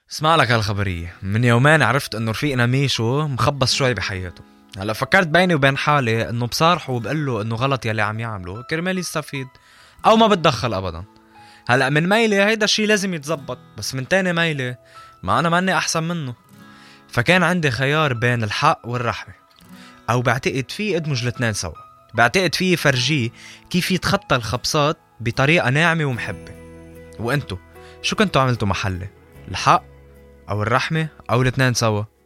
اسمع لك هالخبرية. من يومين عرفت انه رفيقنا ميشو مخبص شوي بحياته. هلا فكرت بيني وبين حالي انه بصارحه وبقول له انه غلط يلي عم يعمله كرمال يستفيد، او ما بتدخل ابدا. هلا من ميلي هيدا الشي لازم يتزبط، بس من تاني ميلي ما انا ماني احسن منه. فكان عندي خيار بين الحق والرحمة، او بعتقد فيه ادمج الاثنين سوا. بعتقد فيه فرجيه كيف يتخطى الخبصات بطريقة ناعمة ومحبة. وانتو شو كنتوا عملتوا محلي؟ الحق او الرحمة او الاثنين سوا؟